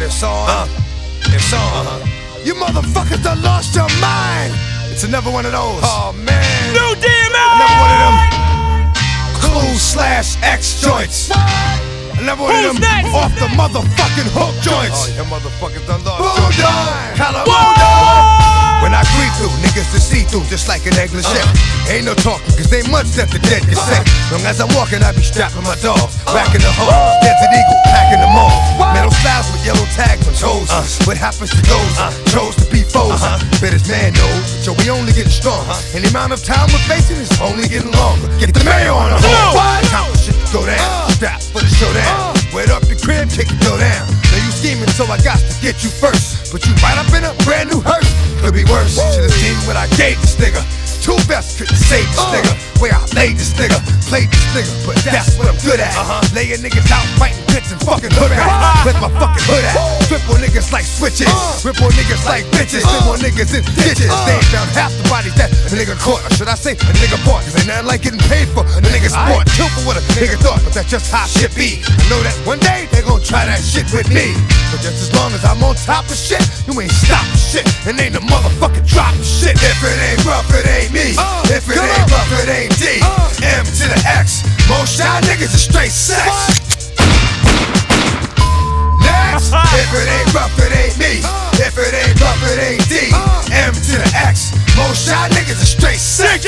it's on. It's on. You motherfuckers done lost your mind. It's another one of those. Oh man. New DMA. Another one of them Cool/X joints. Another one of them next? off the motherfucking hook joints. Oh, your motherfuckers done lost. Bulldog. California. When I creep through, niggas to see through just like an eggless shell. Ain't no talking, cause ain't much that the dead can say. Long as I'm walking, I be strapping my dogs, racking the hole, Desert Eagle, packing them all. Metal styles with yellow tags on toes. What happens to those chose to be foes? But his man knows, so we only getting stronger. And the amount of time we're facing is only getting longer. Get the mayo on the hole. Count the shit to go down. Strap for the showdown. Wet up your crib, kick it, go down. Now you scheming, so I got to get you first. But you right up in a brand new hearse. Could be worse. Should've seen what I gave this nigga. Two vests couldn't save this nigga. Where I laid this nigga, played this nigga, but that's what I'm good at. Laying niggas out, fighting bitch and fucking hood rats. Let my fucking hood at. Flip on niggas like switches. Rip on niggas like bitches. Flip on niggas in ditches. They ain't found half the bodies that a nigga caught. Or should I say a nigga bought? Cause ain't nothing like getting paid for a nigga sport. Kill for what a nigga thought, but that's just how shit be. I know that one day they gon' try that shit with me. But just as long as I'm on top of shit, you ain't stopping shit. And ain't a motherfucking dropping shit. If it ain't rough, it ain't me. If it ain't rough, it ain't D. M to the X. Most y'all niggas are straight sex. Next. If it ain't rough, it ain't me. If it ain't rough, it ain't D. M to the X. Most y'all niggas are straight sex.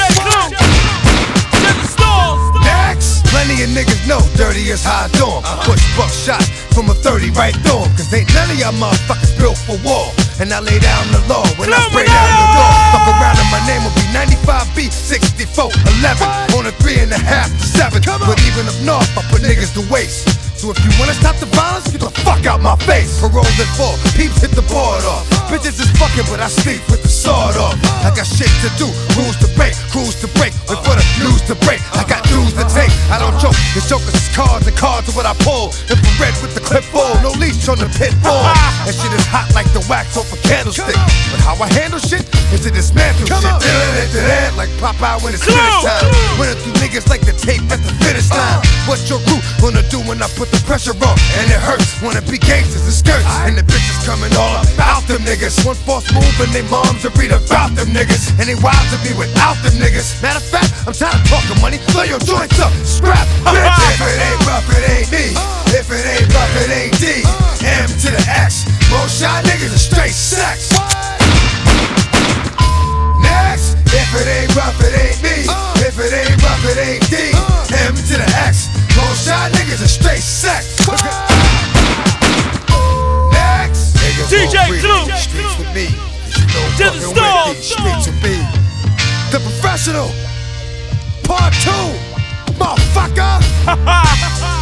Next. Plenty of niggas know dirty is how I do 'em. Push buck shots from a 30 right through 'em. Cause ain't none of y'all motherfuckers built for war. And I lay down the law when I spray down the door. Fuck around and my name will be 95B 6411 on a 3.5 to 7. But even up north, I put niggas to waste. So if you wanna stop the violence, get the fuck out my face. Paroles at 4, peeps hit the board off. Bitches is fucking, but I sleep with the sword off. I got shit to do, rules to break, crews to break. Wait for the news to break, I got dues to take. I don't joke, it's jokers is cards and cards are what I pull. Infrared with the clip full, no leash on the pit bull. That shit is hot like the wax off a candlestick. But how I handle shit is to dismantle shit. That like Popeye when it's finish time. Running through niggas like the tape at the finish line. What your crew gonna do when I put the pressure on? And it hurts, wanna be gangsters and skirts. And the bitches coming all about them niggas. One false move and they moms will read about them niggas. And they wives will be without them niggas. Matter of fact, I'm tired of talking money. Throw your joints up, scrap, bitch. If it ain't rough, it ain't me. If it ain't rough, it ain't D. M to the X. Most y'all niggas are straight sex. Next. If it ain't rough, it ain't me. If it ain't rough, it ain't D. M to the X. Most y'all niggas are straight sex. Next. DJ Clue. Streets with me. You know To the fucking stars. with these streets with me. The Professional. Part 2. Motherfucker.